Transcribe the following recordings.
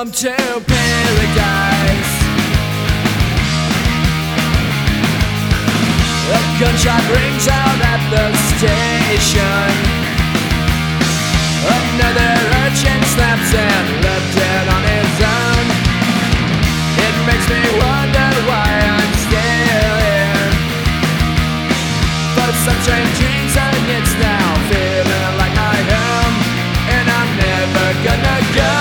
Welcome to paradise. A gunshot rings out at the station. Another urchin snaps and left dead on his own. It makes me wonder why I'm still here. For some strange reason it's now feeling like my home, and I'm never gonna go.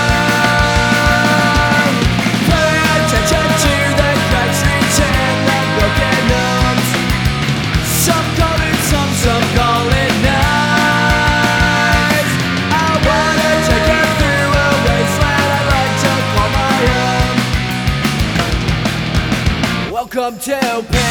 Pay attention to the cracks, streets and the broken homes. Some call it some call it nice. I wanna take you through a wasteland I'd like to call my own. Welcome to